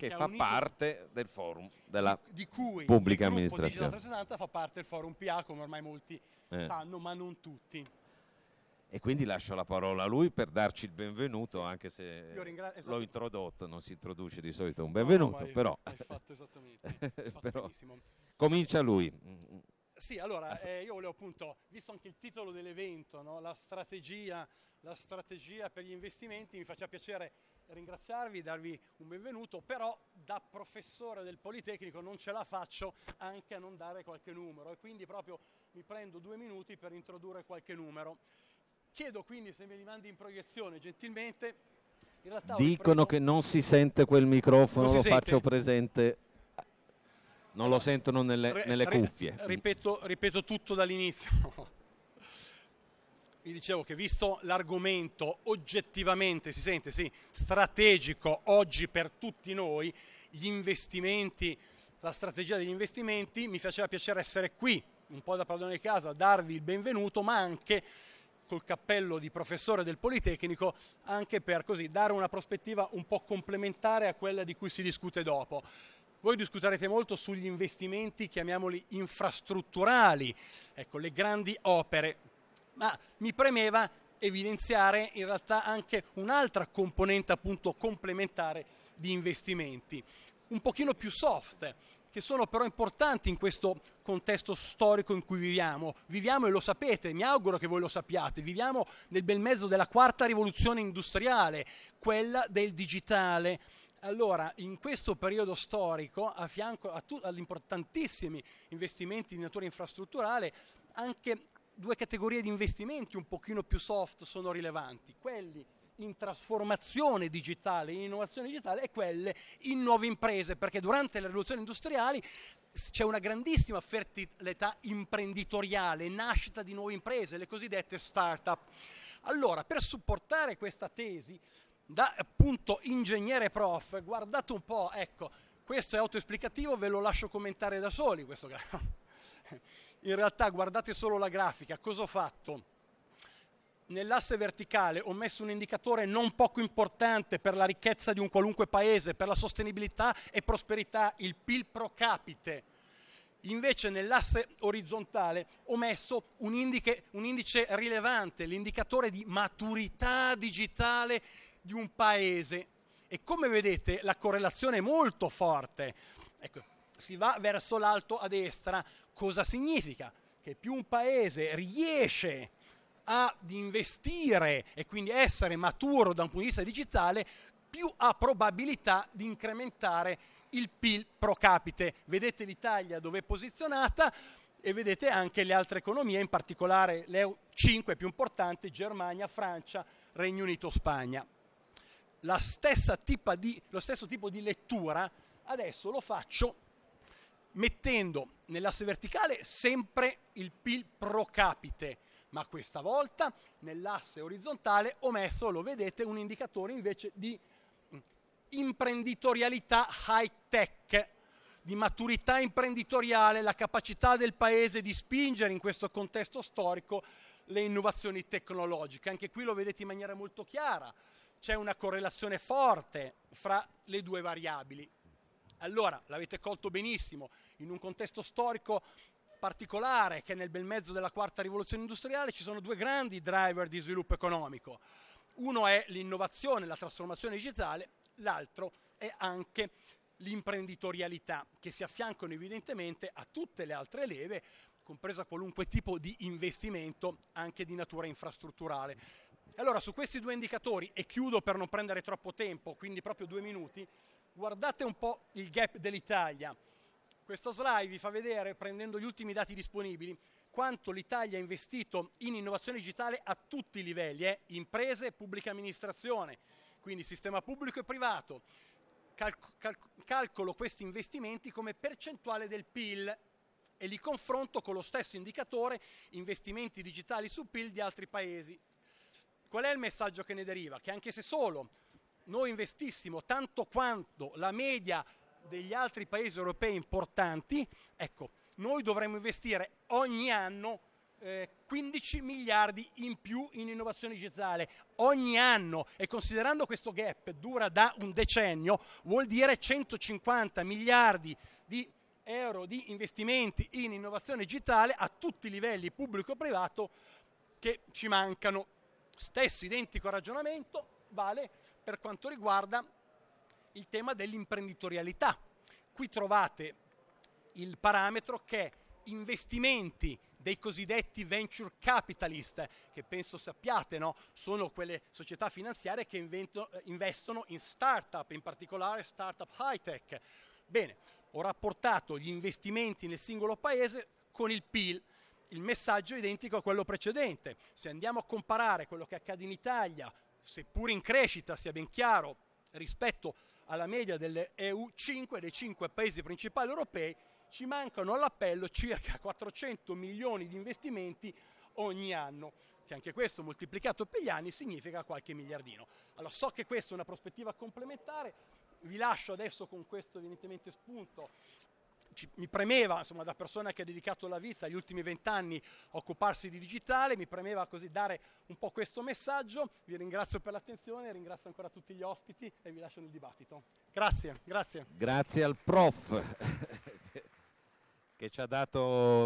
che fa parte del forum della di cui pubblica il gruppo amministrazione. Digital 360 fa parte del forum PA, come ormai molti sanno, ma non tutti. E quindi lascio la parola a lui per darci il benvenuto, anche se Esatto. l'ho introdotto, non si introduce di solito un benvenuto, però... Hai fatto esattamente, hai fatto però benissimo. comincia lui. Sì, allora, io volevo appunto, visto anche il titolo dell'evento, no, la strategia per gli investimenti, mi faccia piacere ringraziarvi, darvi un benvenuto, però da professore del Politecnico non ce la faccio anche a non dare qualche numero, e quindi proprio mi prendo 2 minuti per introdurre qualche numero. Chiedo quindi se me li mandi in proiezione gentilmente. In realtà dicono che non si sente quel microfono, lo faccio presente, non lo sentono nelle cuffie. Ripeto tutto dall'inizio. Vi dicevo che, visto l'argomento oggettivamente, si sente, sì, strategico oggi per tutti noi, gli investimenti, la strategia degli investimenti, mi faceva piacere essere qui, un po' da padrone di casa, darvi il benvenuto, ma anche col cappello di professore del Politecnico, anche per così dare una prospettiva un po' complementare a quella di cui si discute dopo. Voi discuterete molto sugli investimenti, chiamiamoli infrastrutturali, ecco, le grandi opere, ma mi premeva evidenziare in realtà anche un'altra componente appunto complementare di investimenti, un pochino più soft, che sono però importanti in questo contesto storico in cui viviamo. Viviamo, e lo sapete, mi auguro che voi lo sappiate, viviamo nel bel mezzo della quarta rivoluzione industriale, quella del digitale. Allora, in questo periodo storico, a fianco agli importantissimi investimenti di natura infrastrutturale, anche 2 categorie di investimenti un pochino più soft sono rilevanti, quelli in trasformazione digitale, in innovazione digitale, e quelle in nuove imprese, perché durante le rivoluzioni industriali c'è una grandissima fertilità imprenditoriale, nascita di nuove imprese, le cosiddette start-up. Allora, per supportare questa tesi, da appunto ingegnere prof, guardate un po', ecco, questo è autoesplicativo, ve lo lascio commentare da soli, questo in realtà guardate solo la grafica, cosa ho fatto? Nell'asse verticale ho messo un indicatore non poco importante per la ricchezza di un qualunque paese, per la sostenibilità e prosperità, il PIL pro capite. Invece nell'asse orizzontale ho messo un indice rilevante, l'indicatore di maturità digitale di un paese. E come vedete la correlazione è molto forte. Ecco, si va verso l'alto a destra. Cosa significa? Che più un paese riesce ad investire e quindi essere maturo da un punto di vista digitale, più ha probabilità di incrementare il PIL pro capite. Vedete l'Italia dove è posizionata e vedete anche le altre economie, in particolare le 5 più importanti: Germania, Francia, Regno Unito, Spagna. Lo stesso tipo di lettura adesso lo faccio mettendo nell'asse verticale sempre il PIL pro capite, ma questa volta nell'asse orizzontale ho messo, lo vedete, un indicatore invece di imprenditorialità high tech, di maturità imprenditoriale, la capacità del paese di spingere in questo contesto storico le innovazioni tecnologiche. Anche qui lo vedete in maniera molto chiara, c'è una correlazione forte fra le 2 variabili. Allora, l'avete colto benissimo, in un contesto storico particolare, che nel bel mezzo della quarta rivoluzione industriale ci sono 2 grandi driver di sviluppo economico. Uno è l'innovazione, la trasformazione digitale, l'altro è anche l'imprenditorialità, che si affiancano evidentemente a tutte le altre leve, compresa qualunque tipo di investimento anche di natura infrastrutturale. Allora, su questi 2 indicatori, e chiudo per non prendere troppo tempo, quindi proprio 2 minuti, guardate un po' il gap dell'Italia. Questo slide vi fa vedere, prendendo gli ultimi dati disponibili, quanto l'Italia ha investito in innovazione digitale a tutti i livelli, imprese e pubblica amministrazione, quindi sistema pubblico e privato. Calcolo questi investimenti come percentuale del PIL e li confronto con lo stesso indicatore investimenti digitali su PIL di altri paesi. Qual è il messaggio che ne deriva? Che anche se solo noi investissimo tanto quanto la media degli altri paesi europei importanti, ecco, noi dovremmo investire ogni anno 15 miliardi in più in innovazione digitale ogni anno, e considerando questo gap dura da un decennio, vuol dire 150 miliardi di euro di investimenti in innovazione digitale a tutti i livelli, pubblico e privato, che ci mancano. Stesso identico ragionamento vale per quanto riguarda il tema dell'imprenditorialità. Qui trovate il parametro che investimenti dei cosiddetti venture capitalist, che penso sappiate, no? Sono quelle società finanziarie che investono in startup, in particolare startup high tech. Bene, ho rapportato gli investimenti nel singolo paese con il PIL. Il messaggio è identico a quello precedente. Se andiamo a comparare quello che accade in Italia, seppur in crescita, sia ben chiaro, rispetto alla media delle EU5, dei 5 paesi principali europei, ci mancano all'appello circa 400 milioni di investimenti ogni anno, che anche questo moltiplicato per gli anni significa qualche miliardino. Allora, so che questa è una prospettiva complementare, vi lascio adesso con questo evidentemente spunto. Mi premeva, insomma, da persona che ha dedicato la vita gli ultimi 20 anni a occuparsi di digitale, mi premeva così dare un po' questo messaggio. Vi ringrazio per l'attenzione, ringrazio ancora tutti gli ospiti e vi lascio nel dibattito. Grazie. Grazie al prof che ci ha dato